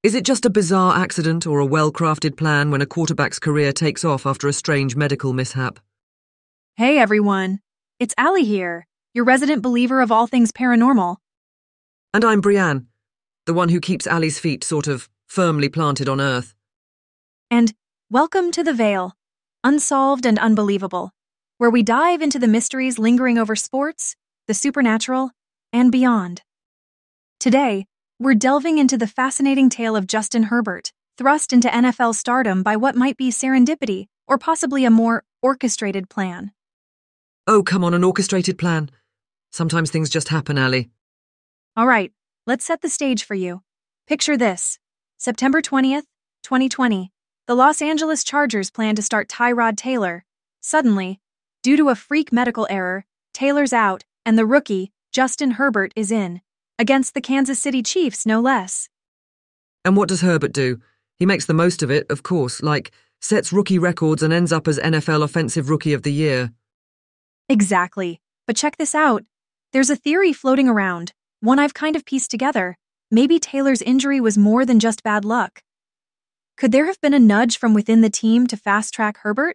Is it just a bizarre accident or a well-crafted plan when a quarterback's career takes off after a strange medical mishap? Hey everyone, it's Allie here, your resident believer of all things paranormal. And I'm Brienne, the one who keeps Allie's feet sort of firmly planted on Earth. And welcome to The Veil, Unsolved and Unbelievable, where we dive into the mysteries lingering over sports, the supernatural, and beyond. Today, we're delving into the fascinating tale of Justin Herbert, thrust into NFL stardom by what might be serendipity or possibly a more orchestrated plan. Oh, come on, an orchestrated plan. Sometimes things just happen, Allie. All right, let's set the stage for you. Picture this. September 20th, 2020. The Los Angeles Chargers plan to start Tyrod Taylor. Suddenly, due to a freak medical error, Taylor's out and the rookie, Justin Herbert, is in. Against the Kansas City Chiefs, no less. And what does Herbert do? He makes the most of it, of course, like sets rookie records and ends up as NFL Offensive Rookie of the Year. Exactly. But check this out. There's a theory floating around, one I've kind of pieced together. Maybe Taylor's injury was more than just bad luck. Could there have been a nudge from within the team to fast-track Herbert?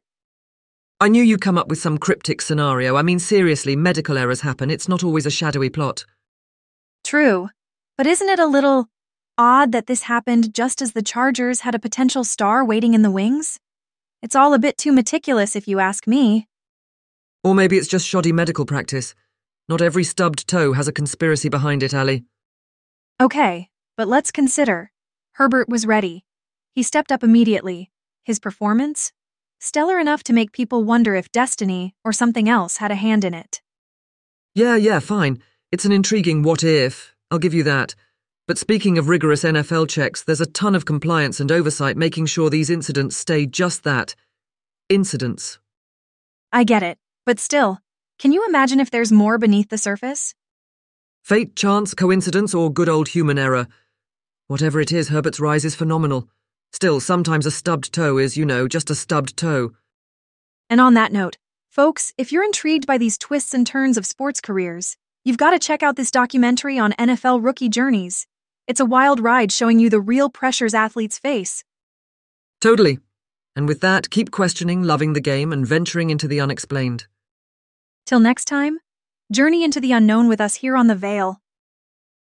I knew you'd come up with some cryptic scenario. I mean, seriously, medical errors happen. It's not always a shadowy plot. True. But isn't it a little odd that this happened just as the Chargers had a potential star waiting in the wings? It's all a bit too meticulous if you ask me. Or maybe it's just shoddy medical practice. Not every stubbed toe has a conspiracy behind it, Allie. Okay, but let's consider. Herbert was ready. He stepped up immediately. His performance? Stellar enough to make people wonder if destiny or something else had a hand in it. Yeah, fine. It's an intriguing what if, I'll give you that. But speaking of rigorous NFL checks, there's a ton of compliance and oversight making sure these incidents stay just that. Incidents. I get it, but still, can you imagine if there's more beneath the surface? Fate, chance, coincidence, or good old human error. Whatever it is, Herbert's rise is phenomenal. Still, sometimes a stubbed toe is, just a stubbed toe. And on that note, folks, if you're intrigued by these twists and turns of sports careers, you've got to check out this documentary on NFL rookie journeys. It's a wild ride showing you the real pressures athletes face. Totally. And with that, keep questioning, loving the game, and venturing into the unexplained. Till next time, journey into the unknown with us here on The Veil.